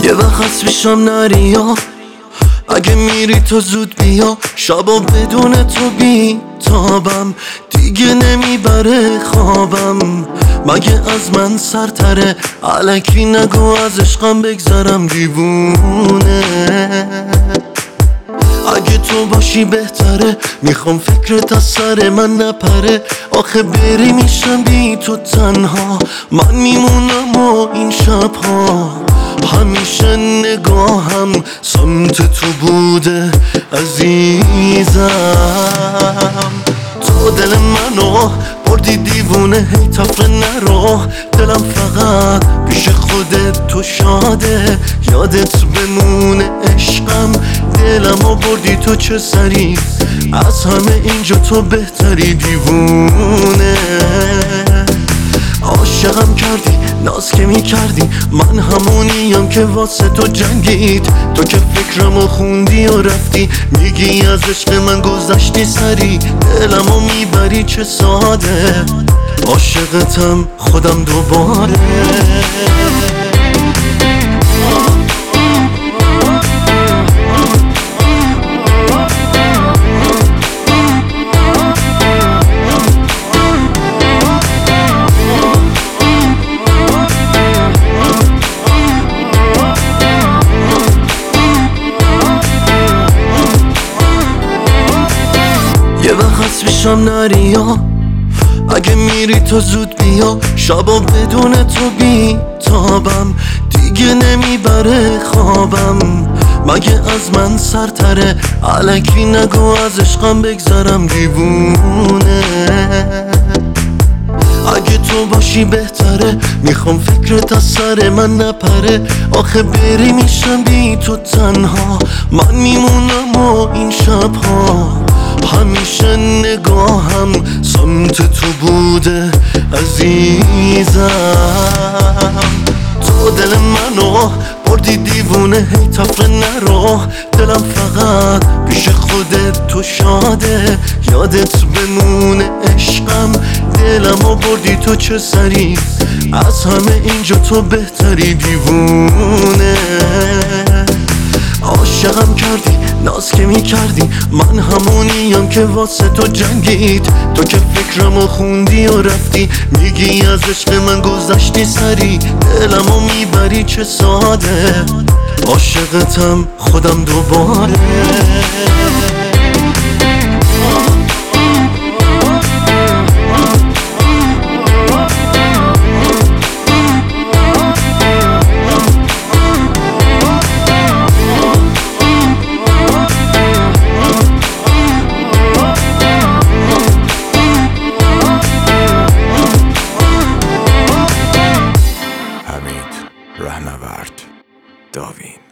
یه وقت پیشم نریا، اگه میری تو زود بیا. شبا بدون تو بی تابم، دیگه نمیبره خوابم. مگه از من سرتره؟ الکی نگو از عشقم بگذرم دیوونه. اگه تو باشی بهتره، میخوام فکرت از سر من نپره. آخه بری میشم بی تو تنها، من میمونم و این شبها همیشه نگاهم سمت تو بوده عزیزم. تو دل منو بردی دیوونه، هی تفره نرو. دلم فقط پیش خودت تو شاده، یادت بمونه عشقم. دلمو بردی تو چه سری، از همه اینجا تو بهتری دیوونه. عاشقم کردی ناز که میکردی، من همونیم که واسه تو جنگید. تو که فکرمو خوندی و رفتی، میگی از عشق من گذشتی سری. دلمو میبری چه ساده، عاشقتم خودم دوباره. یه وقت پیشم نریا، اگه میری تو زود بیا. شبا بدون تو بی تابم، دیگه نمیبره خوابم. مگه از من سرتره؟ الکی نگو از عشقم بگذرم دیوونه. اگه تو باشی بهتره، میخوام فکرت از سر من نپره. آخه بری میشم بی تو تنها، من میمونم و این شبها همیشه نگاهم سمت تو بوده عزیزم. تو دل منو بردی دیوونه، هی تفره نرو. دلم فقط پیش خودت تو شاده، یادت بمونه عشقم. دلمو بردی تو چه سری، از همه اینجا تو بهتری دیوونه. عاشقم کردی ناز که میکردی، من همونیم که واسه تو جنگید. تو که فکرمو خوندی و رفتی، میگی از عشق من گذشتی سری. دلمو میبری چه ساده، عاشقتم خودم دوباره. رهنورد داوین.